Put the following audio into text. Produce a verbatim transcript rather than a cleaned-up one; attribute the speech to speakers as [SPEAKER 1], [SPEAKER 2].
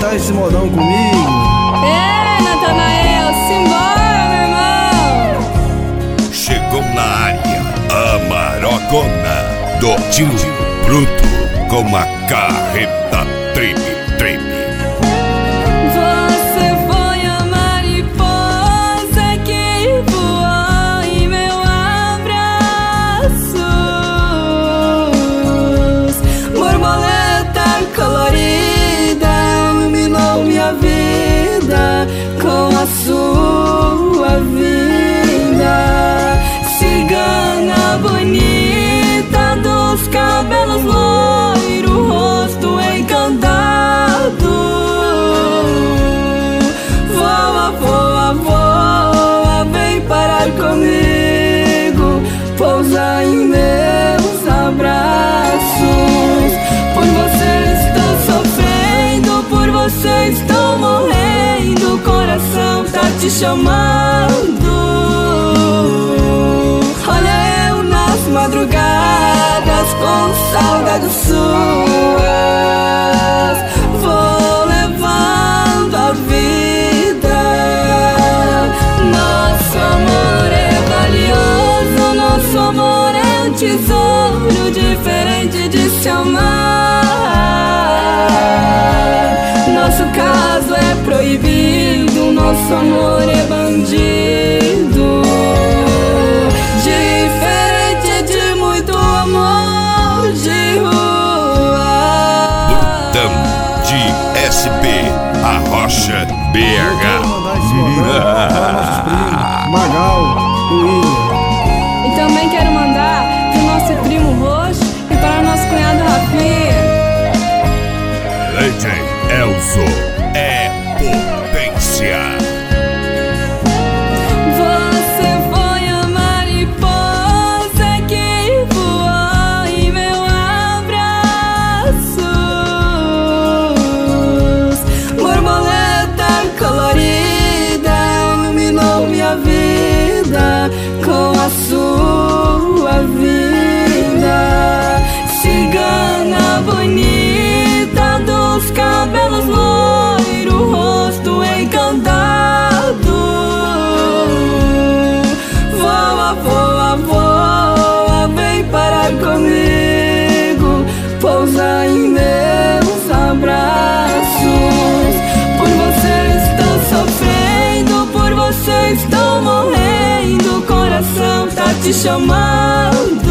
[SPEAKER 1] cantar esse modão comigo?
[SPEAKER 2] É, Natanael, simbora, meu irmão.
[SPEAKER 3] Chegou na área a Marocona do tio Bruto com a carreta treme, treme.
[SPEAKER 2] Você foi a mariposa que voou em meu abraço, borboleta colorida iluminou minha vida com a sua vida. Cigana bonita dos cabelos loiros, rosto encantado. Voa, voa, voa, vem parar comigo, pousa em meus abraços. Por você estou sofrendo, por você estou morrendo, o coração tá te chamando. Olha eu nas madrugadas com saudades suas, vou levando a vida. Nosso amor é valioso, nosso amor é um tesouro diferente de se amar. Nosso caso é proibido, nosso amor é bandido, diferente de muito amor de rua.
[SPEAKER 3] Brutão de S P, a Rocha B
[SPEAKER 1] Eu
[SPEAKER 3] H.
[SPEAKER 1] quero mandar esse modão para nossos primos Magal, William.
[SPEAKER 2] E também quero mandar pro nosso primo Roxo e para o nosso cunhado Rafinha.
[SPEAKER 3] Lady Elzo é potência.
[SPEAKER 2] Você foi a mariposa que voou em meu abraço, borboleta colorida iluminou minha vida com a sua vida. Cigana bonita dos cabelos loiros, rosto encantado. Voa, voa, voa, vem parar comigo, pousa em meus abraços. Por você estou sofrendo, por você estou morrendo, o coração tá te chamando.